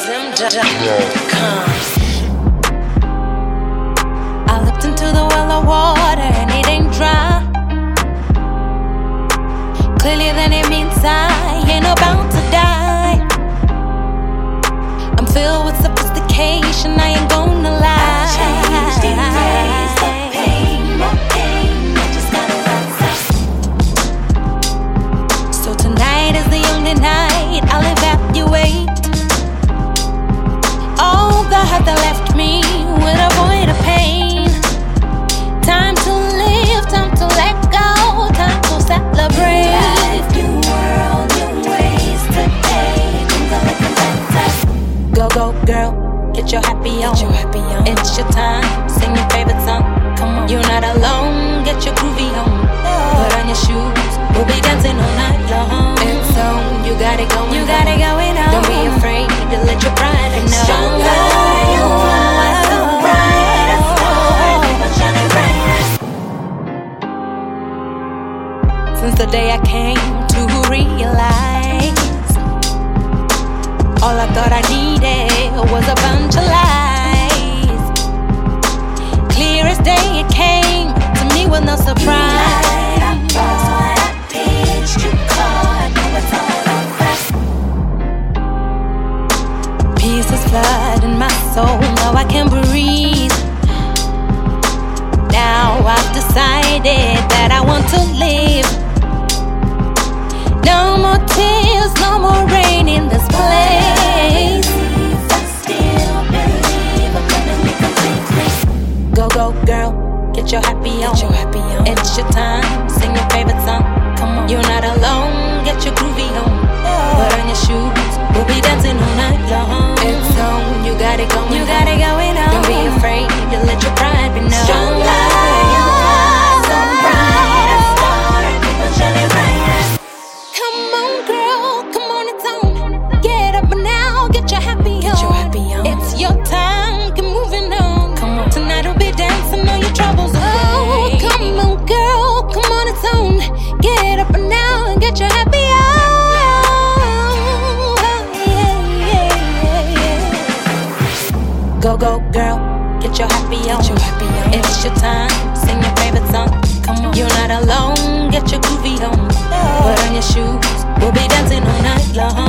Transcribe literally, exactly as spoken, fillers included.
Rhythm dot com. I looked into the well of water and it ain't dry. Clearly then it means I ain't about to die. I'm filled with sophistication, I ain't gonna lie. I changed, erase the pain, more pain, I just gotta rise up. So tonight is the only night I'll evaluate all the hurt that left me with a void of pain. Time to live, time to let go, time to celebrate. Life, new world, new ways today. Things are looking better. Go, go, girl, get your happy on. Get your happy on. It's your time, sing your favorite song. Come on, you're not alone, get your groovy on. Put on your shoes, we'll be dancing all night long. It's on, you got it going. You got it going on. Don't be afraid to let your pride know. Stronger, you are the brightest star, never shining brightest. Since the day I came to realize, all I thought I needed was a bunch of lies. Clear as day it came to me with no surprise. Peace is flooding my soul, now I can breathe. Now I've decided that I want to live. No more tears, no more rain in this place. I still believe I'm gonna be complete. Go, go, girl, get your happy on. Get your happy on. It's your time, sing your favorite song. Come on, you're not alone, get your groovy on. Put on your shoes, we'll be dancing all night long. It's on, you got it going. You got it going on. Don't be afraid to let your pride be known. Stronger, you are so bright, a star, keep on shining bright. Come on, girl, come on, it's on. Get up now, get your happy on. Get your happy on. It's your time, keep moving on. Come on, tonight we'll be dancing, all your troubles away. Oh, come on, girl, come on, it's on. Get up now and get your happy on. Go, go, girl, get your happy on. Get your happy on. It's your time, sing your favorite song. Come on, you're not alone, get your groovy on. Put on your shoes, we'll be dancing all night long.